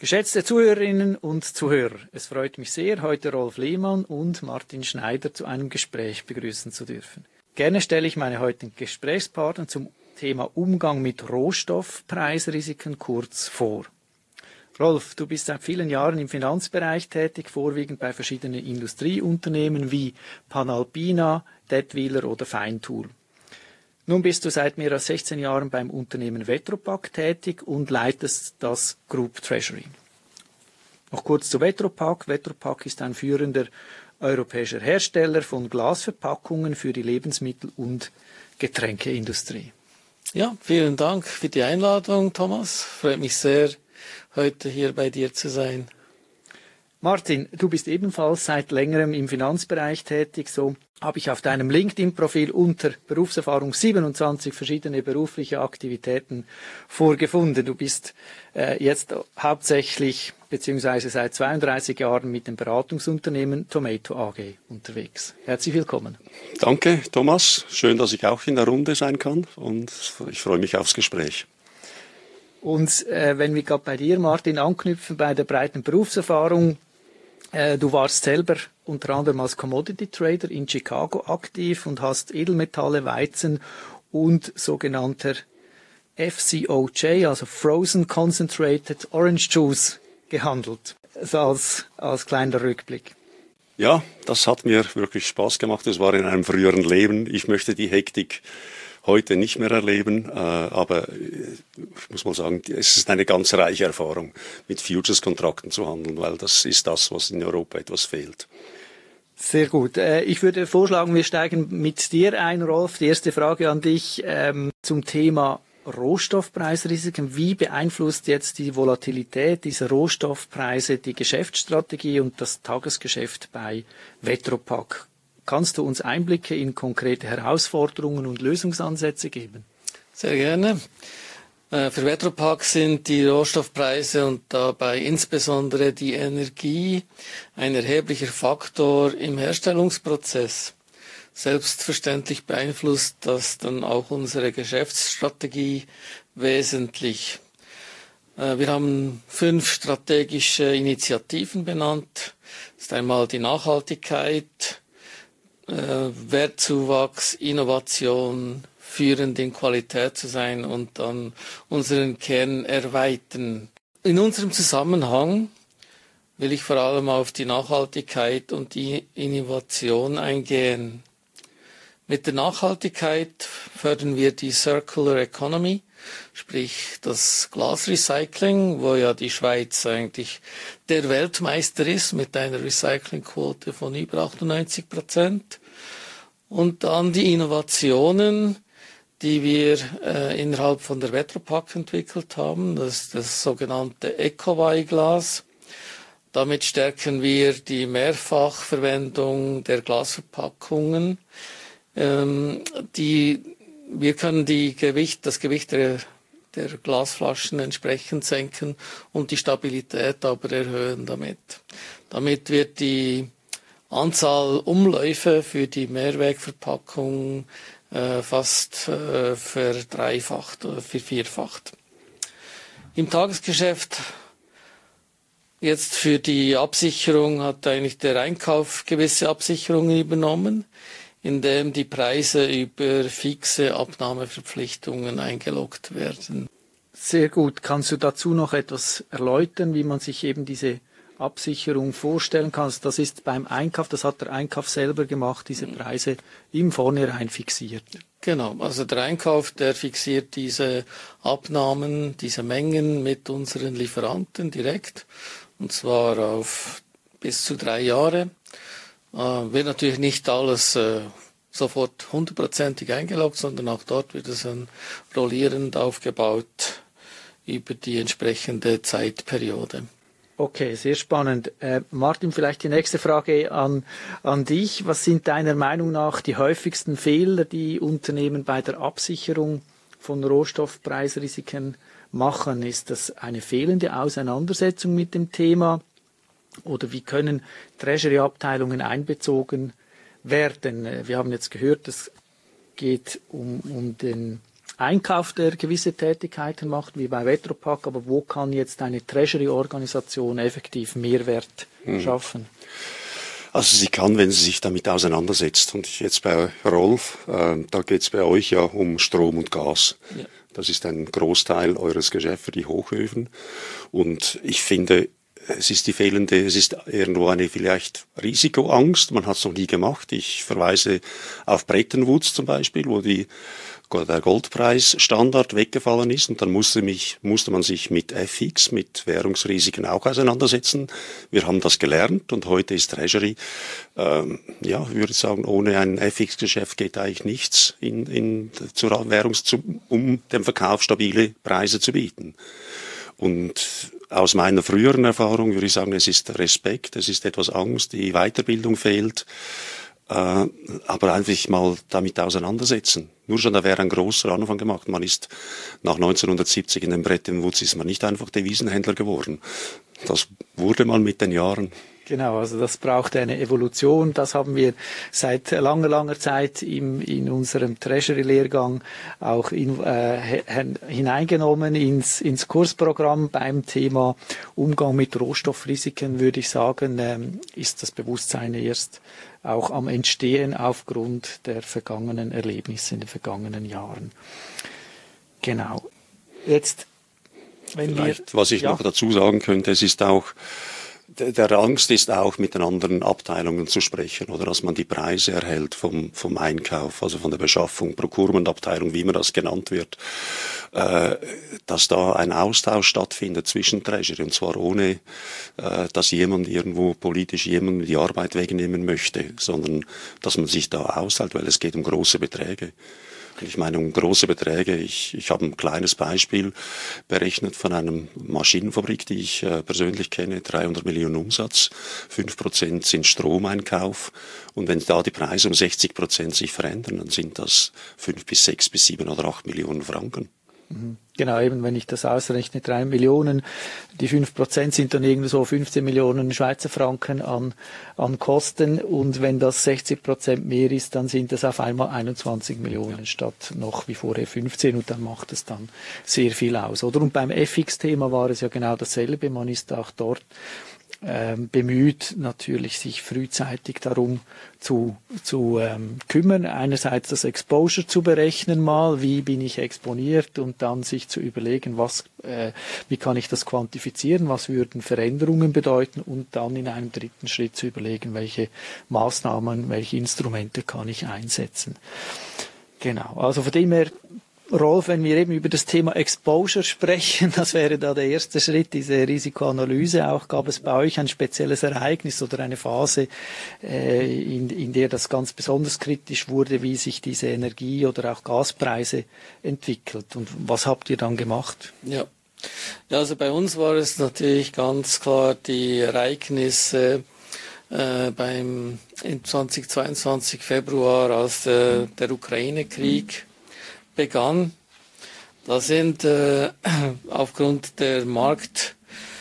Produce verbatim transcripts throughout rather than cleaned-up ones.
Geschätzte Zuhörerinnen und Zuhörer, es freut mich sehr, heute Rolf Lehmann und Martin Schneider zu einem Gespräch begrüßen zu dürfen. Gerne stelle ich meine heutigen Gesprächspartner zum Thema Umgang mit Rohstoffpreisrisiken kurz vor. Rolf, du bist seit vielen Jahren im Finanzbereich tätig, vorwiegend bei verschiedenen Industrieunternehmen wie Panalpina, Dätwyler oder Feintool. Nun bist du seit mehr als sechzehn Jahren beim Unternehmen Vetropack tätig und leitest das Group Treasury. Noch kurz zu Vetropack. Vetropack ist ein führender europäischer Hersteller von Glasverpackungen für die Lebensmittel- und Getränkeindustrie. Ja, vielen Dank für die Einladung, Thomas. Freut mich sehr, heute hier bei dir zu sein. Martin, du bist ebenfalls seit längerem im Finanzbereich tätig. So habe ich auf deinem LinkedIn-Profil unter Berufserfahrung siebenundzwanzig verschiedene berufliche Aktivitäten vorgefunden. Du bist äh, jetzt hauptsächlich beziehungsweise seit zweiunddreißig Jahren mit dem Beratungsunternehmen Tomato A G unterwegs. Herzlich willkommen. Danke, Thomas. Schön, dass ich auch in der Runde sein kann und ich freue mich aufs Gespräch. Und äh, wenn wir gerade bei dir, Martin, anknüpfen bei der breiten Berufserfahrung, äh, du warst selber unter anderem als Commodity Trader in Chicago aktiv und hast Edelmetalle, Weizen und sogenannter F C O J, also Frozen Concentrated Orange Juice, gehandelt. Also als, als kleiner Rückblick. Ja, das hat mir wirklich Spaß gemacht. Das war in einem früheren Leben. Ich möchte die Hektik heute nicht mehr erleben, äh, aber ich muss mal sagen, es ist eine ganz reiche Erfahrung, mit Futures-Kontrakten zu handeln, weil das ist das, was in Europa etwas fehlt. Sehr gut. Ich würde vorschlagen, wir steigen mit dir ein, Rolf. Die erste Frage an dich ähm, zum Thema Rohstoffpreisrisiken. Wie beeinflusst jetzt die Volatilität dieser Rohstoffpreise die Geschäftsstrategie und das Tagesgeschäft bei Vetropack? Kannst du uns Einblicke in konkrete Herausforderungen und Lösungsansätze geben? Sehr gerne. Für Vetropack sind die Rohstoffpreise und dabei insbesondere die Energie ein erheblicher Faktor im Herstellungsprozess. Selbstverständlich beeinflusst das dann auch unsere Geschäftsstrategie wesentlich. Wir haben fünf strategische Initiativen benannt. Das ist einmal die Nachhaltigkeit, Wertzuwachs, Innovation, führend in Qualität zu sein und dann unseren Kern erweitern. In unserem Zusammenhang will ich vor allem auf die Nachhaltigkeit und die Innovation eingehen. Mit der Nachhaltigkeit fördern wir die Circular Economy, sprich das Glasrecycling, wo ja die Schweiz eigentlich der Weltmeister ist mit einer Recyclingquote von über achtundneunzig Prozent. Und dann die Innovationen, die wir äh, innerhalb von der Vetropack entwickelt haben, das ist das sogenannte Ecoway-Glas. Damit stärken wir die Mehrfachverwendung der Glasverpackungen. Ähm, die, wir können die Gewicht, das Gewicht der, der Glasflaschen entsprechend senken und die Stabilität aber erhöhen damit. Damit wird die Anzahl Umläufe für die Mehrwegverpackung äh, fast äh, verdreifacht oder vervierfacht. Im Tagesgeschäft jetzt für die Absicherung hat eigentlich der Einkauf gewisse Absicherungen übernommen, indem die Preise über fixe Abnahmeverpflichtungen eingeloggt werden. Sehr gut. Kannst du dazu noch etwas erläutern, wie man sich eben diese Absicherung vorstellen kann? Das ist beim Einkauf, das hat der Einkauf selber gemacht, diese Preise im Vornherein fixiert. Genau, also der Einkauf, der fixiert diese Abnahmen, diese Mengen mit unseren Lieferanten direkt, und zwar auf bis zu drei Jahre. Äh, wird natürlich nicht alles äh, sofort hundertprozentig eingeloggt, sondern auch dort wird es dann rollierend aufgebaut über die entsprechende Zeitperiode. Okay, sehr spannend. Äh, Martin, vielleicht die nächste Frage an, an dich. Was sind deiner Meinung nach die häufigsten Fehler, die Unternehmen bei der Absicherung von Rohstoffpreisrisiken machen? Ist das eine fehlende Auseinandersetzung mit dem Thema? Oder wie können Treasury-Abteilungen einbezogen werden? Wir haben jetzt gehört, es geht um, um den Einkauf, der gewisse Tätigkeiten macht, wie bei Vetropack, aber wo kann jetzt eine Treasury-Organisation effektiv Mehrwert hm. schaffen? Also sie kann, wenn sie sich damit auseinandersetzt. Und jetzt bei Rolf, äh, da geht es bei euch ja um Strom und Gas. Ja. Das ist ein Großteil eures Geschäfts für die Hochöfen. Und ich finde, es ist die fehlende, es ist irgendwo eine vielleicht Risikoangst. Man hat es noch nie gemacht. Ich verweise auf Bretton Woods zum Beispiel, wo die der Goldpreisstandard weggefallen ist und dann musste, mich, musste man sich mit F X, mit Währungsrisiken auch auseinandersetzen. Wir haben das gelernt und heute ist Treasury, ähm, ja, ich würde sagen, ohne ein F X-Geschäft geht eigentlich nichts in, in, zur Währungs, um dem Verkauf stabile Preise zu bieten. Und aus meiner früheren Erfahrung würde ich sagen, es ist Respekt, es ist etwas Angst, die Weiterbildung fehlt. Äh, aber einfach mal damit auseinandersetzen. Nur schon, da wäre ein großer Anfang gemacht. Man ist nach neunzehnhundertsiebzig in den Bretton Woods ist man nicht einfach Devisenhändler geworden. Das wurde man mit den Jahren. Genau, also das braucht eine Evolution. Das haben wir seit langer, langer Zeit im, in unserem Treasury-Lehrgang auch in, äh, hineingenommen ins, ins Kursprogramm. Beim Thema Umgang mit Rohstoffrisiken, würde ich sagen, ähm, ist das Bewusstsein erst auch am Entstehen aufgrund der vergangenen Erlebnisse in den vergangenen Jahren. Genau. Jetzt, wenn Vielleicht, wir, was ich ja. noch dazu sagen könnte, es ist auch, der Angst ist auch, mit den anderen Abteilungen zu sprechen oder dass man die Preise erhält vom, vom Einkauf, also von der Beschaffung, Procurement-Abteilung, wie immer das genannt wird, äh, dass da ein Austausch stattfindet zwischen Treasury und zwar ohne, äh, dass jemand irgendwo politisch jemandem die Arbeit wegnehmen möchte, sondern dass man sich da aushält, weil es geht um große Beträge. Ich meine, um große Beträge. Ich, ich habe ein kleines Beispiel berechnet von einer Maschinenfabrik, die ich äh, persönlich kenne, dreihundert Millionen Umsatz, fünf Prozent sind Stromeinkauf. Und wenn da die Preise um sechzig Prozent sich verändern, dann sind das fünf bis sechs bis sieben oder acht Millionen Franken. Genau, eben wenn ich das ausrechne, drei Millionen, die fünf Prozent sind dann irgendwie so fünfzehn Millionen Schweizer Franken an, an Kosten und wenn das sechzig Prozent mehr ist, dann sind das auf einmal einundzwanzig Millionen ja. statt noch wie vorher fünfzehn und dann macht es dann sehr viel aus. Oder und beim F X-Thema war es ja genau dasselbe, man ist auch dort Ähm, bemüht, natürlich sich frühzeitig darum zu, zu ähm, kümmern. Einerseits das Exposure zu berechnen mal, wie bin ich exponiert und dann sich zu überlegen, was, äh, wie kann ich das quantifizieren, was würden Veränderungen bedeuten und dann in einem dritten Schritt zu überlegen, welche Maßnahmen, welche Instrumente kann ich einsetzen. Genau, also von dem her, Rolf, wenn wir eben über das Thema Exposure sprechen, das wäre da der erste Schritt, diese Risikoanalyse auch. Gab es bei euch ein spezielles Ereignis oder eine Phase, äh, in, in der das ganz besonders kritisch wurde, wie sich diese Energie- oder auch Gaspreise entwickelt? Und was habt ihr dann gemacht? Ja. Ja, also bei uns war es natürlich ganz klar die Ereignisse äh, beim in zweitausendzweiundzwanzig Februar, als der, der Ukraine-Krieg begann. Da sind äh, aufgrund der Marktangst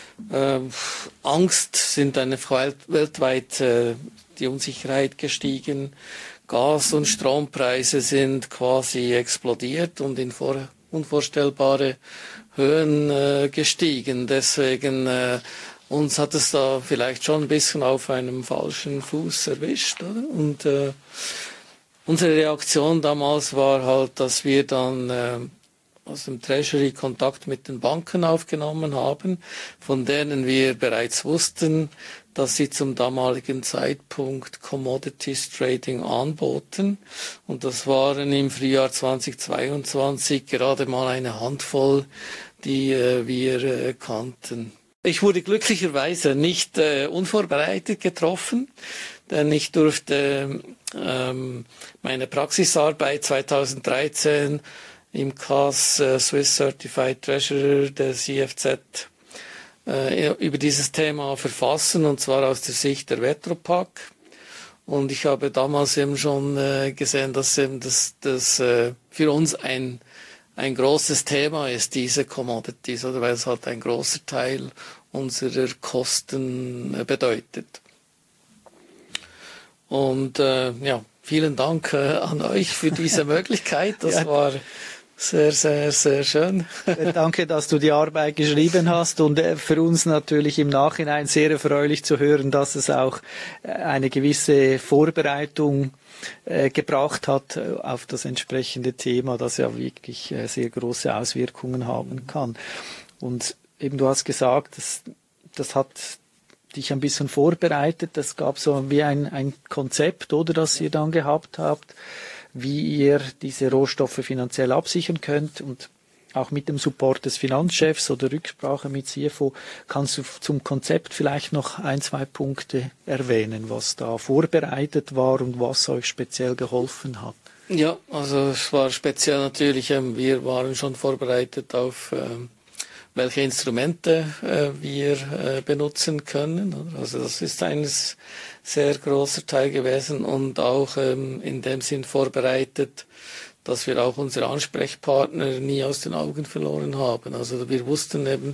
äh, sind eine weltweit äh, die Unsicherheit gestiegen. Gas- und Strompreise sind quasi explodiert und in vor, unvorstellbare Höhen äh, gestiegen. Deswegen äh, uns hat es da vielleicht schon ein bisschen auf einem falschen Fuß erwischt, oder? Und äh, unsere Reaktion damals war halt, dass wir dann äh, aus dem Treasury Kontakt mit den Banken aufgenommen haben, von denen wir bereits wussten, dass sie zum damaligen Zeitpunkt Commodities Trading anboten. Und das waren im Frühjahr zweitausendzweiundzwanzig gerade mal eine Handvoll, die äh, wir äh, kannten. Ich wurde glücklicherweise nicht äh, unvorbereitet getroffen, denn ich durfte ähm, meine Praxisarbeit zweitausenddreizehn im C A S äh, Swiss Certified Treasurer der C F Z äh, über dieses Thema verfassen, und zwar aus der Sicht der Vetropack. Und ich habe damals eben schon äh, gesehen, dass eben das, das äh, für uns ein ein großes Thema ist, diese Commodities, oder weil es halt ein großer Teil unserer Kosten äh, bedeutet. Und äh, ja, vielen Dank äh, an euch für diese Möglichkeit. Das ja. war Sehr, sehr, sehr schön. Danke, dass du die Arbeit geschrieben hast und für uns natürlich im Nachhinein sehr erfreulich zu hören, dass es auch eine gewisse Vorbereitung äh, gebracht hat auf das entsprechende Thema, das ja wirklich äh, sehr große Auswirkungen haben kann. Und eben du hast gesagt, das, das hat dich ein bisschen vorbereitet, das gab so wie ein, ein Konzept, oder, das ihr dann gehabt habt, wie ihr diese Rohstoffe finanziell absichern könnt und auch mit dem Support des Finanzchefs oder Rücksprache mit C F O. Kannst du zum Konzept vielleicht noch ein, zwei Punkte erwähnen, was da vorbereitet war und was euch speziell geholfen hat? Ja, also es war speziell natürlich, wir waren schon vorbereitet auf welche Instrumente äh, wir äh, benutzen können. Also das ist ein sehr großer Teil gewesen und auch ähm, in dem Sinn vorbereitet, dass wir auch unsere Ansprechpartner nie aus den Augen verloren haben. Also wir wussten eben,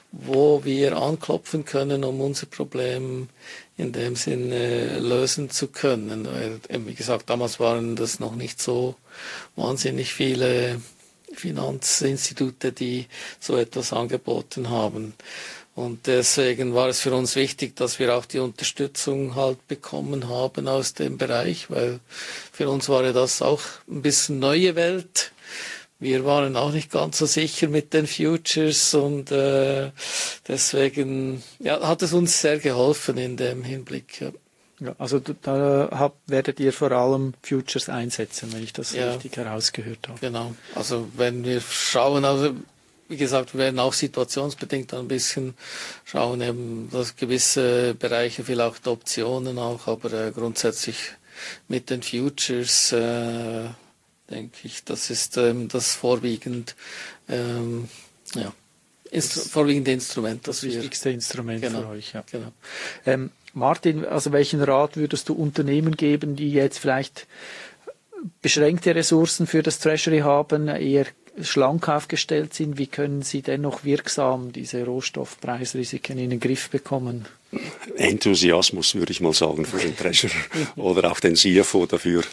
wo wir anklopfen können, um unser Problem in dem Sinn äh, lösen zu können. Weil, eben, wie gesagt, damals waren das noch nicht so wahnsinnig viele Finanzinstitute, die so etwas angeboten haben. Und deswegen war es für uns wichtig, dass wir auch die Unterstützung halt bekommen haben aus dem Bereich, weil für uns war ja das auch ein bisschen neue Welt. Wir waren auch nicht ganz so sicher mit den Futures und äh, deswegen ja, hat es uns sehr geholfen in dem Hinblick. Ja. Ja, also da habt, werdet ihr vor allem Futures einsetzen, wenn ich das ja richtig herausgehört habe. Genau, also wenn wir schauen, also wie gesagt, wir werden auch situationsbedingt ein bisschen schauen, eben, dass gewisse Bereiche, vielleicht Optionen auch, aber äh, grundsätzlich mit den Futures äh, denke ich, das ist ähm, das vorwiegend ähm, ja, Instru- vorwiegende Instrument. Das, das wir, wichtigste Instrument genau, für euch. Ja. Genau. Ähm, Martin, also welchen Rat würdest du Unternehmen geben, die jetzt vielleicht beschränkte Ressourcen für das Treasury haben, eher schlank aufgestellt sind? Wie können sie dennoch wirksam diese Rohstoffpreisrisiken in den Griff bekommen? Enthusiasmus, würde ich mal sagen, für den Treasurer oder auch den C F O dafür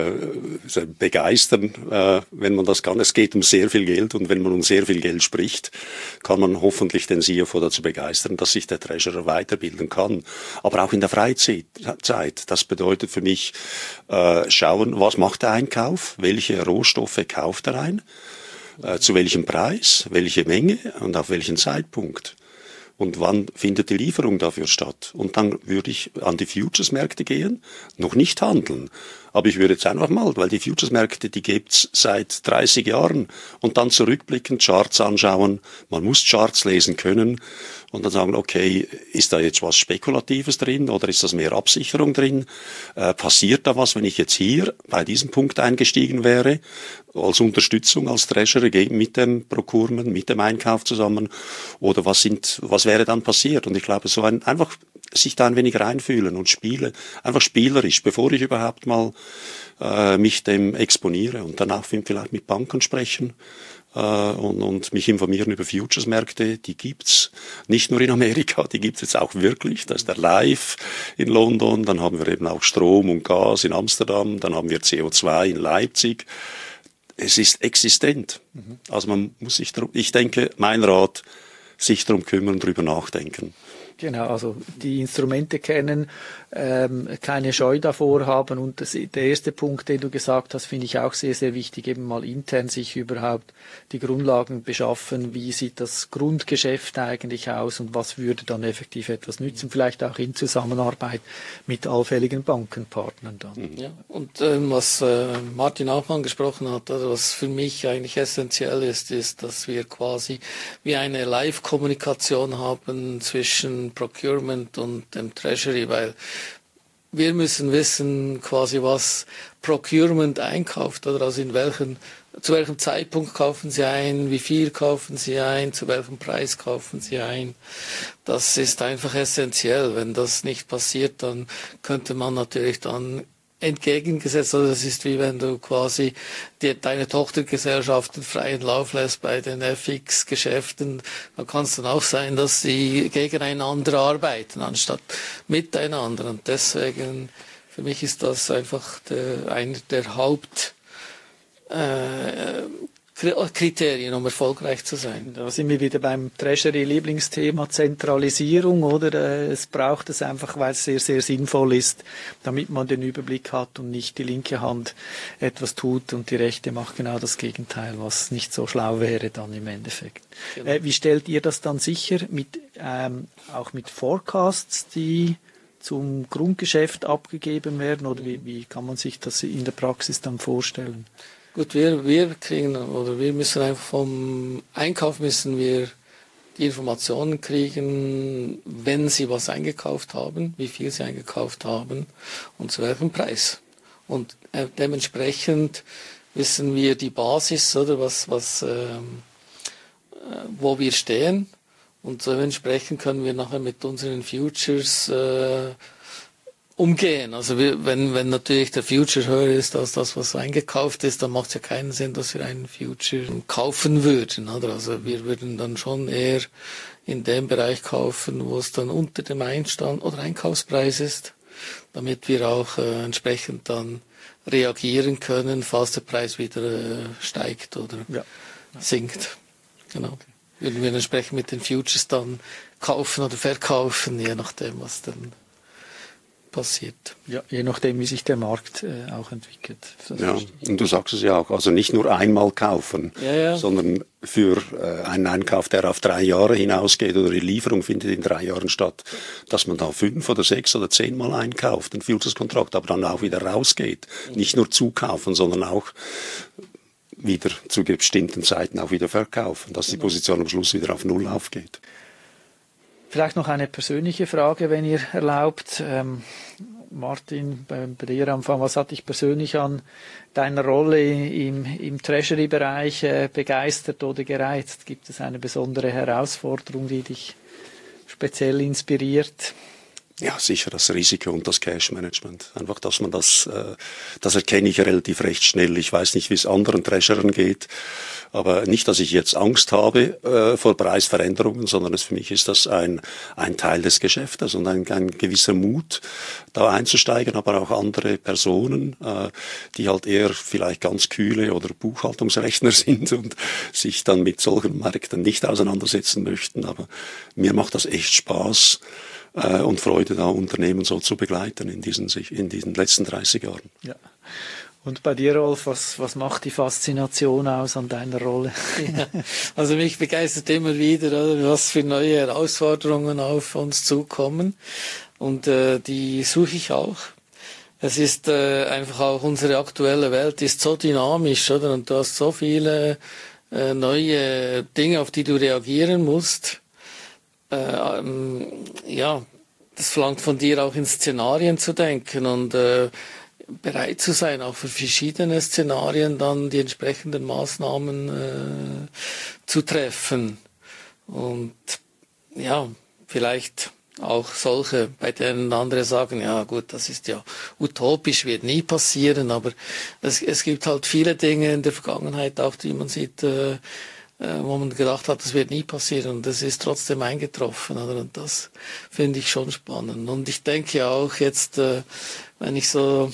äh, begeistern, äh, wenn man das kann. Es geht um sehr viel Geld und wenn man um sehr viel Geld spricht, kann man hoffentlich den C F O dazu begeistern, dass sich der Treasurer weiterbilden kann. Aber auch in der Freizeit. Das bedeutet für mich, äh, schauen, was macht der Einkauf, welche Rohstoffe kauft er ein, äh, zu welchem Preis, welche Menge und auf welchen Zeitpunkt. Und wann findet die Lieferung dafür statt? Und dann würde ich an die Futures-Märkte gehen, noch nicht handeln. Aber ich würde jetzt einfach mal, weil die Futures-Märkte, die gibt's seit dreißig Jahren, und dann zurückblickend Charts anschauen. Man muss Charts lesen können und dann sagen, okay, ist da jetzt was Spekulatives drin oder ist das mehr Absicherung drin? Äh, passiert da was, wenn ich jetzt hier bei diesem Punkt eingestiegen wäre, als Unterstützung, als Treasurer mit dem Procurement, mit dem Einkauf zusammen? Oder was sind, was wäre dann passiert? Und ich glaube, so ein, einfach sich da ein wenig reinfühlen und spielen, einfach spielerisch, bevor ich überhaupt mal äh, mich dem exponiere und danach vielleicht mit Banken sprechen äh, und, und mich informieren über Futures-Märkte. Die gibt's nicht nur in Amerika, die gibt's jetzt auch wirklich. Da ist der Live in London, dann haben wir eben auch Strom und Gas in Amsterdam, dann haben wir C O zwei in Leipzig. Es ist existent. Mhm. Also man muss sich darum, ich denke, mein Rat, sich darum kümmern, drüber nachdenken. Genau, also die Instrumente kennen, ähm, keine Scheu davor haben und das, der erste Punkt, den du gesagt hast, finde ich auch sehr, sehr wichtig, eben mal intern sich überhaupt die Grundlagen beschaffen, wie sieht das Grundgeschäft eigentlich aus und was würde dann effektiv etwas nützen, vielleicht auch in Zusammenarbeit mit allfälligen Bankenpartnern dann. Ja, und ähm, was äh, Martin auch angesprochen hat, also was für mich eigentlich essentiell ist, ist, dass wir quasi wie eine Live-Kommunikation haben zwischen Procurement und dem Treasury, weil wir müssen wissen, quasi was Procurement einkauft, oder also in welchen, zu welchem Zeitpunkt kaufen sie ein, wie viel kaufen sie ein, zu welchem Preis kaufen sie ein. Das ist einfach essentiell. Wenn das nicht passiert, dann könnte man natürlich dann entgegengesetzt, also das ist wie wenn du quasi die, deine Tochtergesellschaften freien Lauf lässt bei den F X-Geschäften, dann kann es dann auch sein, dass sie gegeneinander arbeiten, anstatt miteinander. Und deswegen, für mich ist das einfach der, einer der Haupt äh, Kriterien, um erfolgreich zu sein. Da sind wir wieder beim Treasury-Lieblingsthema Zentralisierung, oder? Es braucht es einfach, weil es sehr, sehr sinnvoll ist, damit man den Überblick hat und nicht die linke Hand etwas tut und die rechte macht genau das Gegenteil, was nicht so schlau wäre dann im Endeffekt. Genau. Äh, wie stellt ihr das dann sicher, mit, ähm, auch mit Forecasts, die zum Grundgeschäft abgegeben werden, oder wie, wie kann man sich das in der Praxis dann vorstellen? Gut, wir, wir kriegen, oder wir müssen einfach vom Einkauf müssen wir die Informationen kriegen, wenn sie was eingekauft haben, wie viel sie eingekauft haben und zu welchem Preis. Und äh, dementsprechend wissen wir die Basis, oder was, was, ähm, äh, wo wir stehen. Und dementsprechend können wir nachher mit unseren Futures äh, umgehen. Also wir, wenn, wenn natürlich der Future höher ist als das, was eingekauft ist, dann macht es ja keinen Sinn, dass wir einen Future kaufen würden. Oder? Also wir würden dann schon eher in dem Bereich kaufen, wo es dann unter dem Einstand oder Einkaufspreis ist, damit wir auch äh, entsprechend dann reagieren können, falls der Preis wieder äh, steigt oder ja. sinkt. Genau. Würden wir entsprechend mit den Futures dann kaufen oder verkaufen, je nachdem, was dann passiert. Ja, je nachdem, wie sich der Markt äh, auch entwickelt. Das ja, und du sagst es ja auch, also nicht nur einmal kaufen, ja, ja. sondern für äh, einen Einkauf, der auf drei Jahre hinausgeht oder die Lieferung findet in drei Jahren statt, dass man da fünf oder sechs oder zehnmal einkauft, ein Futures-Kontrakt, aber dann auch wieder rausgeht. Mhm. Nicht nur zukaufen, sondern auch wieder zu bestimmten Zeiten auch wieder verkaufen, dass die Position am Schluss wieder auf Null aufgeht. Vielleicht noch eine persönliche Frage, wenn ihr erlaubt. Ähm, Martin, bei, bei dir am Anfang, was hat dich persönlich an deiner Rolle im, im Treasury-Bereich äh, begeistert oder gereizt? Gibt es eine besondere Herausforderung, die dich speziell inspiriert? Ja, sicher das Risiko und das Cash-Management. Einfach, dass man das, äh, das erkenne ich relativ recht schnell. Ich weiß nicht, wie es anderen Treasurern geht, aber nicht, dass ich jetzt Angst habe äh, vor Preisveränderungen, sondern es, für mich ist das ein, ein Teil des Geschäftes und ein, ein gewisser Mut, da einzusteigen, aber auch andere Personen, äh, die halt eher vielleicht ganz kühle oder Buchhaltungsrechner sind und sich dann mit solchen Märkten nicht auseinandersetzen möchten. Aber mir macht das echt Spaß und Freude, da Unternehmen so zu begleiten in diesen, in diesen letzten dreißig Jahren. Ja. Und bei dir, Rolf, was, was macht die Faszination aus an deiner Rolle? Ja, also mich begeistert immer wieder, oder, was für neue Herausforderungen auf uns zukommen. Und äh, die suche ich auch. Es ist äh, einfach auch, unsere aktuelle Welt ist so dynamisch, oder? Und du hast so viele äh, neue Dinge, auf die du reagieren musst. Äh, ähm, ja, das verlangt von dir auch in Szenarien zu denken und äh, bereit zu sein, auch für verschiedene Szenarien dann die entsprechenden Maßnahmen äh, zu treffen. Und ja, vielleicht auch solche, bei denen andere sagen, ja gut, das ist ja utopisch, wird nie passieren, aber es, es gibt halt viele Dinge in der Vergangenheit auch, die man sieht, äh, wo man gedacht hat, das wird nie passieren und das ist trotzdem eingetroffen, oder? Und das finde ich schon spannend. Und ich denke auch jetzt, äh, wenn ich so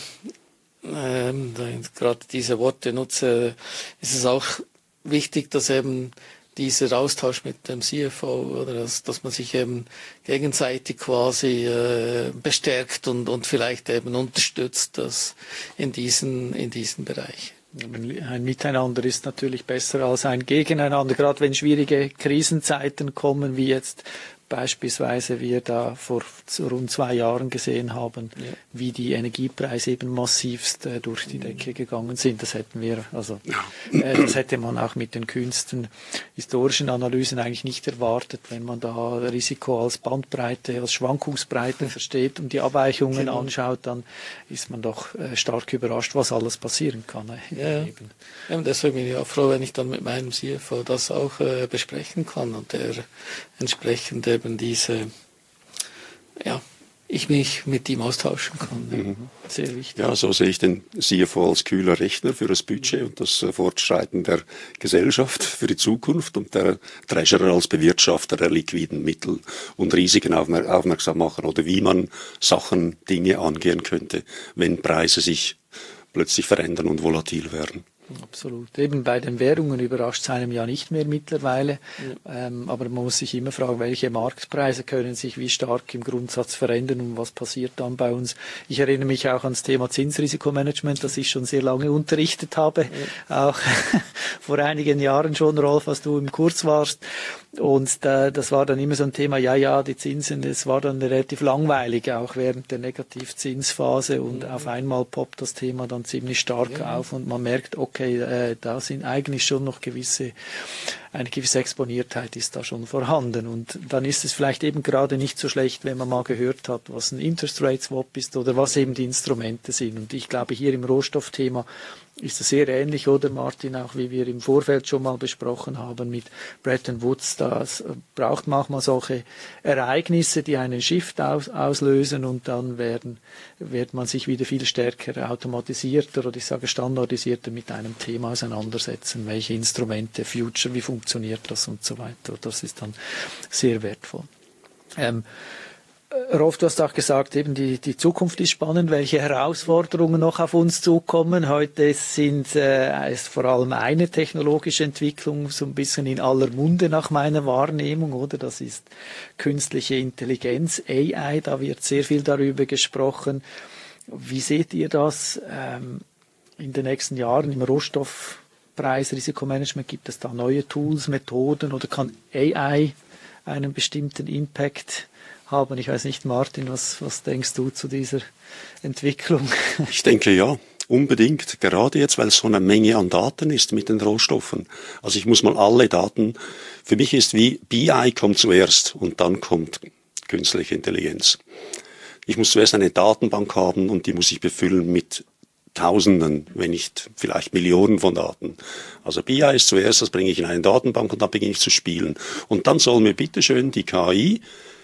ähm, gerade diese Worte nutze, ist es auch wichtig, dass eben dieser Austausch mit dem C F O, oder dass, dass man sich eben gegenseitig quasi äh, bestärkt und, und vielleicht eben unterstützt, das in diesen, in diesen Bereich. Ein Miteinander ist natürlich besser als ein Gegeneinander, gerade wenn schwierige Krisenzeiten kommen, wie jetzt beispielsweise wir da vor rund zwei Jahren gesehen haben, ja. wie die Energiepreise eben massivst äh, durch die Decke gegangen sind. Das hätten wir, also äh, das hätte man auch mit den kühnsten historischen Analysen eigentlich nicht erwartet, wenn man da Risiko als Bandbreite, als Schwankungsbreite versteht und die Abweichungen genau. anschaut, dann ist man doch äh, stark überrascht, was alles passieren kann. Äh, ja. eben. Ja, und deswegen bin ich auch froh, wenn ich dann mit meinem C F O das auch äh, besprechen kann und der entsprechend eben diese, ja, ich mich mit ihm austauschen kann. Mhm. Sehr wichtig. Ja, so sehe ich den C F O als kühler Rechner für das Budget und das Fortschreiten der Gesellschaft für die Zukunft und der Treasurer als Bewirtschafter der liquiden Mittel und Risiken aufmerksam machen oder wie man Sachen, Dinge angehen könnte, wenn Preise sich plötzlich verändern und volatil werden. Absolut. Eben bei den Währungen überrascht es einem ja nicht mehr mittlerweile. Ja. Ähm, aber man muss sich immer fragen, welche Marktpreise können sich wie stark im Grundsatz verändern und was passiert dann bei uns. Ich erinnere mich auch ans Thema Zinsrisikomanagement, das ich schon sehr lange unterrichtet habe. Ja. Auch vor einigen Jahren schon, Rolf, als du im Kurs warst. Und da, das war dann immer so ein Thema, ja, ja, die Zinsen, das war dann relativ langweilig, auch während der Negativzinsphase. Und mhm. auf einmal poppt das Thema dann ziemlich stark ja. auf und man merkt, okay, äh, da sind eigentlich schon noch gewisse, eine gewisse Exponiertheit ist da schon vorhanden. Und dann ist es vielleicht eben gerade nicht so schlecht, wenn man mal gehört hat, was ein Interest Rate Swap ist oder was eben die Instrumente sind. Und ich glaube, hier im Rohstoffthema ist es sehr ähnlich, oder Martin, auch wie wir im Vorfeld schon mal besprochen haben mit Bretton Woods. Das braucht manchmal solche Ereignisse, die einen Shift aus, auslösen und dann werden, wird man sich wieder viel stärker automatisierter oder ich sage standardisierter mit einem Thema auseinandersetzen. Welche Instrumente, Future, wie funktioniert das und so weiter. Das ist dann sehr wertvoll. Ähm, Rolf, du hast auch gesagt, eben die, die Zukunft ist spannend, welche Herausforderungen noch auf uns zukommen. Heute sind äh, ist vor allem eine technologische Entwicklung so ein bisschen in aller Munde nach meiner Wahrnehmung, oder? Das ist künstliche Intelligenz, A I, da wird sehr viel darüber gesprochen. Wie seht ihr das ähm, in den nächsten Jahren im Rohstoffpreis, Risikomanagement? Gibt es da neue Tools, Methoden oder kann A I einen bestimmten Impact haben? Ich weiß nicht, Martin, was, was denkst du zu dieser Entwicklung? Ich denke ja, unbedingt. Gerade jetzt, weil es so eine Menge an Daten ist mit den Rohstoffen. Also ich muss mal alle Daten, für mich ist wie B I kommt zuerst und dann kommt künstliche Intelligenz. Ich muss zuerst eine Datenbank haben und die muss ich befüllen mit Tausenden, wenn nicht vielleicht Millionen von Daten. Also B I ist zuerst, das bringe ich in eine Datenbank und dann beginne ich zu spielen. Und dann soll mir bitteschön die K I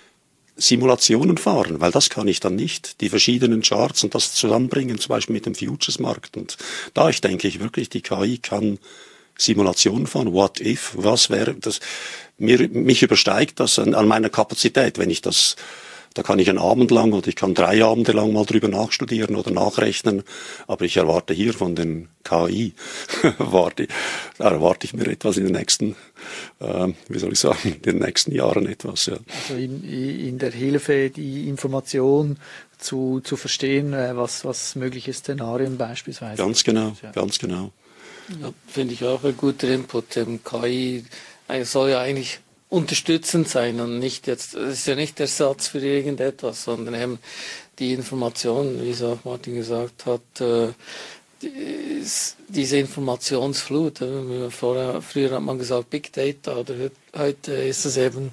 Simulationen fahren, weil das kann ich dann nicht, die verschiedenen Charts und das zusammenbringen, zum Beispiel mit dem Futures-Markt. Und da ich denke ich wirklich, die K I kann Simulationen fahren, what if, was wäre das, mir, mich übersteigt das an, an meiner Kapazität, wenn ich das, da kann ich einen Abend lang oder ich kann drei Abende lang mal drüber nachstudieren oder nachrechnen, aber ich erwarte hier von den K I, erwarte, erwarte ich mir etwas in den nächsten, äh, wie soll ich sagen, in den nächsten Jahren etwas. Ja. Also in, in der Hilfe, die Information zu, zu verstehen, was, was mögliche Szenarien beispielsweise. Ganz genau, ja. ganz genau. Ja, finde ich auch ein guter Input. Dem K I soll ja eigentlich unterstützend sein und nicht jetzt, es ist ja nicht Ersatz für irgendetwas, sondern eben die Informationen, wie es auch Martin gesagt hat, äh, die, diese Informationsflut. Äh, vorher, früher hat man gesagt Big Data, oder heute ist es eben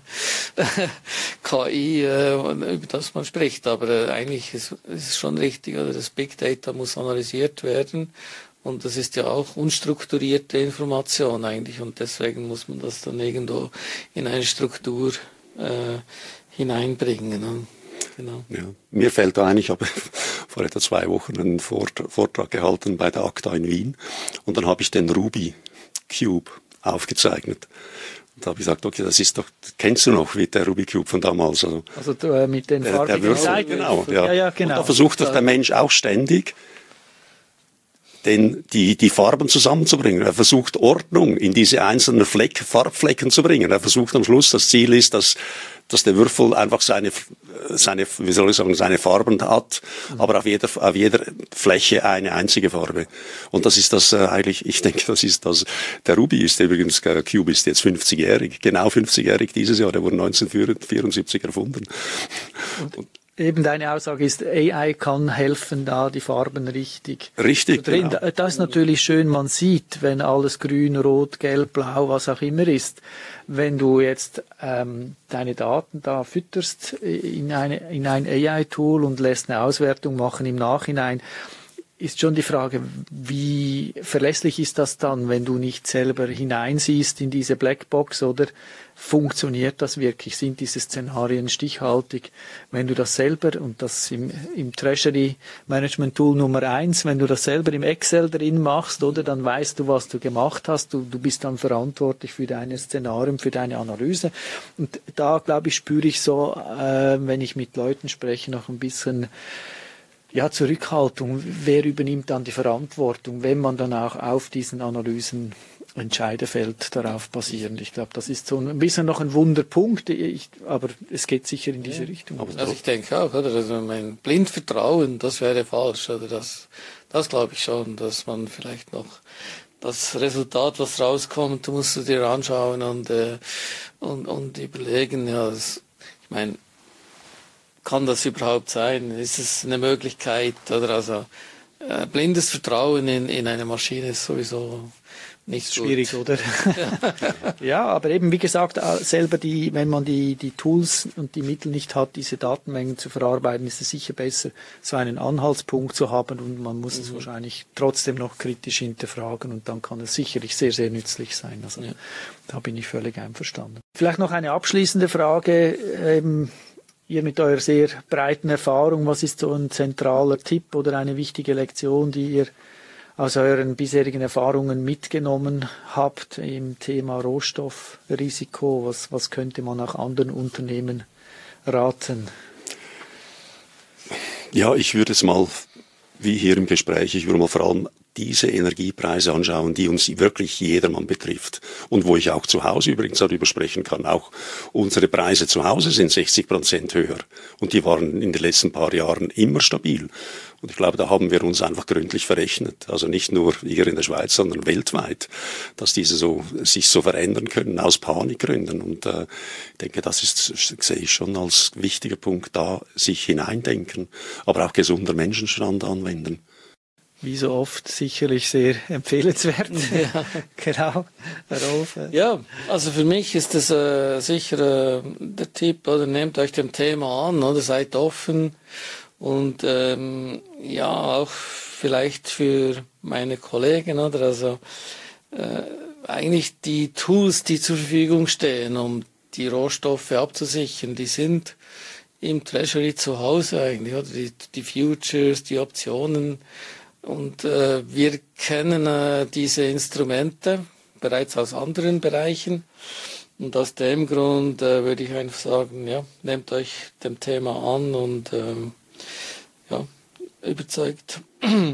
K I, äh, über das man spricht, aber äh, eigentlich ist es schon richtig, oder das Big Data muss analysiert werden. Und das ist ja auch unstrukturierte Information eigentlich und deswegen muss man das dann irgendwo in eine Struktur äh, hineinbringen. Genau. Ja. Mir fällt ein, ich habe vor etwa zwei Wochen einen Vortrag gehalten bei der ACTA in Wien und dann habe ich den Ruby Cube aufgezeichnet. Und da habe ich gesagt, okay, das ist doch, kennst du noch, wie der Ruby Cube von damals? Also, also äh, mit den farbigen Seiten. Genau, ja. Ja, ja, genau. Und da versucht doch der Mensch auch ständig, den, die, die Farben zusammenzubringen. Er versucht Ordnung in diese einzelnen Fleck, Farbflecken zu bringen. Er versucht am Schluss, das Ziel ist, dass, dass der Würfel einfach seine, seine, wie soll ich sagen, seine Farben hat, aber auf jeder, auf jeder Fläche eine einzige Farbe. Und das ist das äh, eigentlich, ich denke, das ist das, der Ruby ist übrigens, der Cube ist jetzt fünfzigjährig, genau fünfzigjährig dieses Jahr, der wurde neunzehnhundertvierundsiebzig erfunden. Und, und eben deine Aussage ist, A I kann helfen, da die Farben richtig, richtig zu drehen. Genau. Das ist natürlich schön, man sieht, wenn alles grün, rot, gelb, blau, was auch immer ist. Wenn du jetzt ähm, deine Daten da fütterst in, eine, in ein A I-Tool und lässt eine Auswertung machen im Nachhinein, ist schon die Frage, wie verlässlich ist das dann, wenn du nicht selber hineinsiehst in diese Blackbox, oder funktioniert das wirklich? Sind diese Szenarien stichhaltig? Wenn du das selber, und das im, im Treasury Management Tool Nummer eins, wenn du das selber im Excel drin machst, oder, dann weißt du, was du gemacht hast. Du, du bist dann verantwortlich für deine Szenarien, für deine Analyse. Und da, glaube ich, spüre ich so, äh, wenn ich mit Leuten spreche, noch ein bisschen Ja, Zurückhaltung. Wer übernimmt dann die Verantwortung, wenn man dann auch auf diesen Analysen Entscheide fällt, darauf basierend? Ich glaube, das ist so ein bisschen noch ein Wunderpunkt, ich, aber es geht sicher in diese ja. Richtung. Also ich denke auch, oder? Also mein blind Vertrauen, das wäre falsch, oder? Das, das glaube ich schon, dass man vielleicht noch das Resultat, was rauskommt, musst du dir anschauen und, äh, und, und überlegen, ja, das, ich meine, kann das überhaupt sein? Ist es eine Möglichkeit? Oder also äh, blindes Vertrauen in, in eine Maschine ist sowieso nicht schwierig, gut. Oder? Ja, aber eben wie gesagt, selber die, wenn man die die Tools und die Mittel nicht hat, diese Datenmengen zu verarbeiten, ist es sicher besser, so einen Anhaltspunkt zu haben und man muss mhm. es wahrscheinlich trotzdem noch kritisch hinterfragen und dann kann es sicherlich sehr, sehr nützlich sein. Also ja. Da bin ich völlig einverstanden. Vielleicht noch eine abschließende Frage. Ähm, Ihr mit eurer sehr breiten Erfahrung, was ist so ein zentraler Tipp oder eine wichtige Lektion, die ihr aus euren bisherigen Erfahrungen mitgenommen habt im Thema Rohstoffrisiko? Was, was könnte man auch anderen Unternehmen raten? Ja, ich würde es mal, wie hier im Gespräch, ich würde mal vor allem diese Energiepreise anschauen, die uns wirklich jedermann betrifft und wo ich auch zu Hause übrigens darüber sprechen kann. Auch unsere Preise zu Hause sind sechzig Prozent höher und die waren in den letzten paar Jahren immer stabil. Und ich glaube, da haben wir uns einfach gründlich verrechnet. Also nicht nur hier in der Schweiz, sondern weltweit, dass diese so, sich so verändern können aus Panikgründen. Und äh, ich denke, das ist, sehe ich schon als wichtiger Punkt, da sich hineindenken, aber auch gesunder Menschenverstand anwenden. Wie so oft sicherlich sehr empfehlenswert. Ja. Genau, Herr Rolf. Ja, also für mich ist das äh, sicher äh, der Tipp, oder nehmt euch dem Thema an, oder seid offen und ähm, ja, auch vielleicht für meine Kollegen, oder also äh, eigentlich die Tools, die zur Verfügung stehen, um die Rohstoffe abzusichern, die sind im Treasury zu Hause eigentlich, oder die, die Futures, die Optionen. Und äh, wir kennen äh, diese Instrumente bereits aus anderen Bereichen. Und aus dem Grund äh, würde ich einfach sagen, ja, nehmt euch dem Thema an und ähm, ja, überzeugt.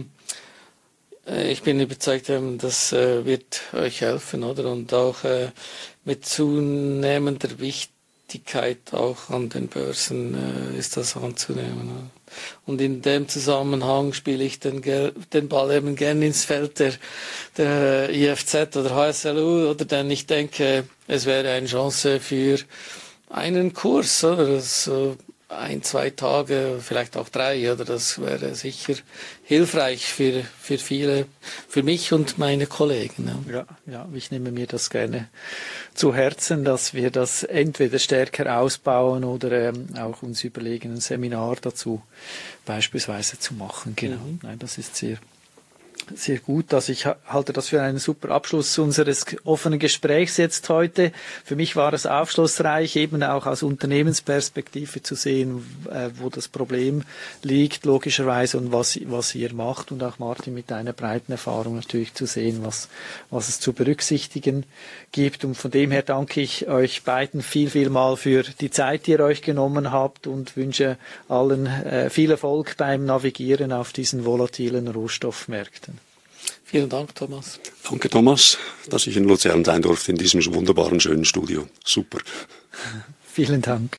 Ich bin überzeugt, das äh, wird euch helfen, oder? Und auch äh, mit zunehmender Wichtigkeit auch an den Börsen äh, ist das anzunehmen. Oder? Und in dem Zusammenhang spiele ich den, den Ball eben gerne ins Feld der, der I F Z oder H S L U, oder denn ich denke, es wäre eine Chance für einen Kurs, oder so ein, zwei Tage, vielleicht auch drei, oder das wäre sicher hilfreich für, für viele, für mich und meine Kollegen. Ja, ja, ja, ich nehme mir das gerne zu Herzen, dass wir das entweder stärker ausbauen oder ähm, auch uns überlegen, ein Seminar dazu beispielsweise zu machen. Genau, mhm. Nein, das ist sehr Sehr gut. Also ich halte das für einen super Abschluss unseres offenen Gesprächs jetzt heute. Für mich war es aufschlussreich, eben auch aus Unternehmensperspektive zu sehen, wo das Problem liegt, logischerweise, und was, was ihr macht. Und auch Martin mit einer breiten Erfahrung natürlich zu sehen, was, was es zu berücksichtigen gibt. Und von dem her danke ich euch beiden viel, viel mal für die Zeit, die ihr euch genommen habt, und wünsche allen äh, viel Erfolg beim Navigieren auf diesen volatilen Rohstoffmärkten. Vielen Dank, Thomas. Danke, Thomas, dass ich in Luzern sein durfte, in diesem wunderbaren, schönen Studio. Super. Vielen Dank.